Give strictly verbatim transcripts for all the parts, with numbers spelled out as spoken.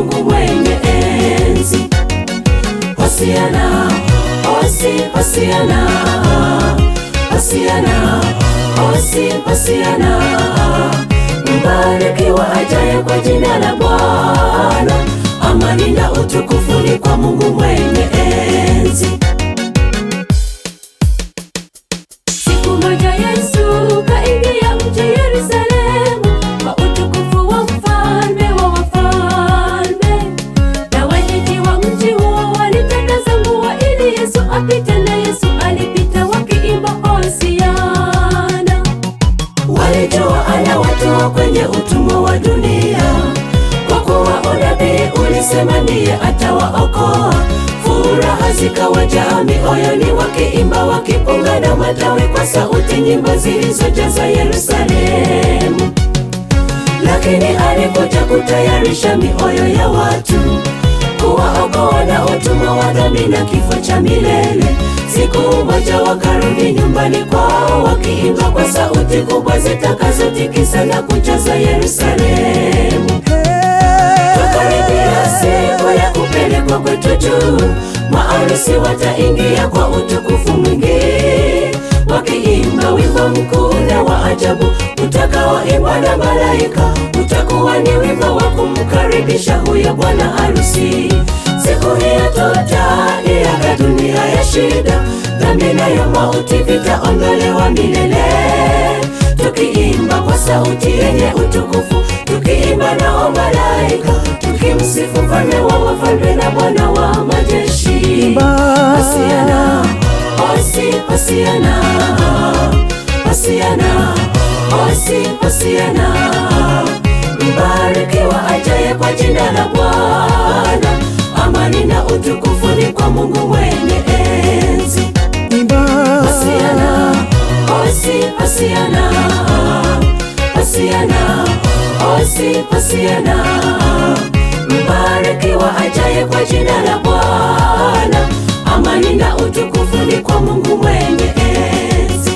Mungu mwenye enzi. Hosiana, Hosi, Hosiana, Hosiana, Hosi, Hosiana. Mbarikiwa ajaye kwa jina la Bwana. Amani na utukufu ni kwa Mungu mwenye enzi. Siku moja Yesu kaingia mji Yerusalemu kwa utukufu wa mfalme wa wafalme, na wenyeji wa mji huo walitakaza nguo ili Yesu apite, na Yesu alipita wakiimba Hosiana. Walijua anawatoa kwenye utumwa wa dunia, kwa kuwa unabii ulisema ndiye atawaokoa. Furaha zikawajaa mioyoni, wakiimba wakipunga na matawi kwa sauti, nyimbo zilizojaza Yerusalemu. Lakini alikuja kutayarisha mioyo ya watu, kuwaokoa na utumwa wa dhambi na kifo cha milele. Siku moja wakarudi nyumbani kwao, wakiimba kwa sauti kubwa zitakazotikisa na kujaza Yerusalemu. Tukaribia siku ya kupelekwa kwetu juu, maarusi wataingia kwa utukufu mwingi, wakiimba wimbo mkuu na wa ajabu utakaoimbwa na malaika. Utakuwa ni wimbo wa kumkaribisha huyo bwana harusi. Siku hiyo tutaiaga dunia ya shida, dhambi nayo mauti vitaondolewa milele, tukiimba kwa sauti yenye utukufu, tukiimba nao malaika, tukimsifu mfalme wa wafalme na Bwana wa majeshi. Hosiana, Hosi, Hosiana, Hosiana, Hosi, Hosiana. Mbarikiwa ajaye kwa jina la Bwana. Amani na utukufu ni kwa Mungu mwenye enzi. Hosiana, Hosi, Hosiana, Hosiana, Hosi, Hosiana. Mbarikiwa ajaye kwa jina la Bwana. Amani na utukufu ni kwa Mungu mwenye enzi.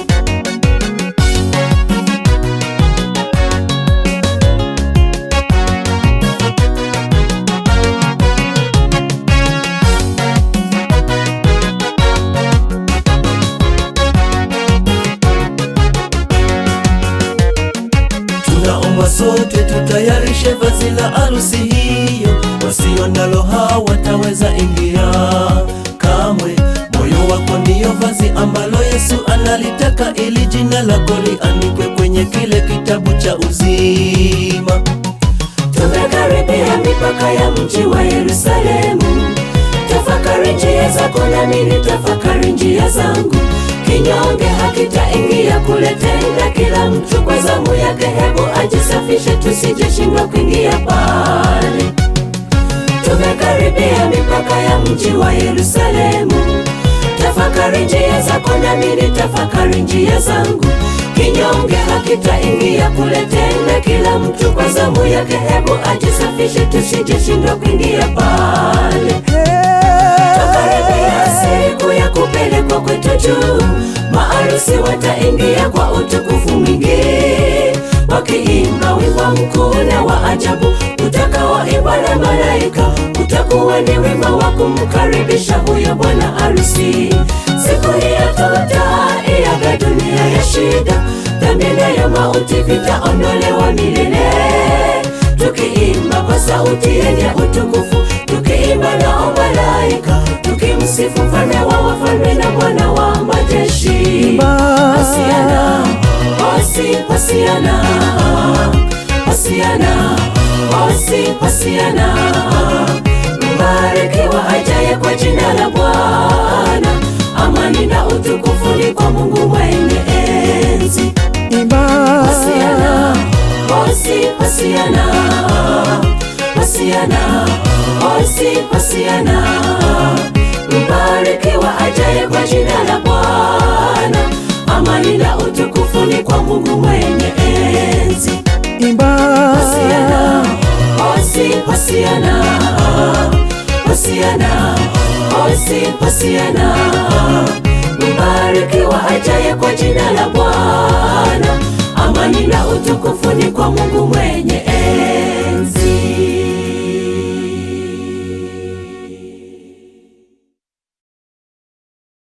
Tunaomba sote tutayarishe vazi la harusi hiyo, wasio nalo hawataweza ingia kamwe. Moyo wako ndiyo vazi ambalo Yesu analitaka, ili jina lako liandikwe kwenye kile kitabu cha uzima. Tumekaribia mipaka ya mji wa Yerusalemu. Tafakari njia zako nami nitafakari njia zangu. Kinyonge hakitaingia kule tena, kila mtu kwa zamu yake. Hebu ajisafishe tusijeshindwa kuingia pale. Tumekaribia mipaka ya mji wa Yerusalemu. Tafakari njia zako nami nitafakari njia zangu. Kinyonge hakitaingia kule tena, kila mtu kwa zamu yake. Hebu ajisafishe tusijeshindwa kuingia pale. Tukaribia siku ya kupelekwa kwetu juu, maarusi wataingia kwa utukufu mwingi, wakiimba wimbo mkuu na wa ajabu utakaoimbwa na malaika. Utakuwa ni wimbo wa kumkaribisha huyo bwana harusi. Siku hiyo tutaiaga dunia ya shida, dhambi nayo mauti vitaondolewa milele, tukiimba kwa sauti yenye utukufu, tukiimba nao malaika, tukimsifu mfalme wa wafalme na Bwana wa majeshi. Hosiana, Hosi, Hosiana, Hosiana, Hosi, Hosiana. Mbarikiwa ajaye kwa jina la Bwana. Amani na utukufu ni kwa Mungu mwenye enzi. Hosiana, Hosi, Hosiana, Hosiana, Hosi, Hosiana. Mbarikiwa ajaye kwa jina la Bwana. Amani na utukufu ni kwa Mungu mwenye enzi. Hosiana, Hosi, Hosiana, Hosiana, Hosi, Hosiana. Mbarikiwa ajaye kwa jina la Bwana. Amani na utukufu ni kwa Mungu mwenye enzi.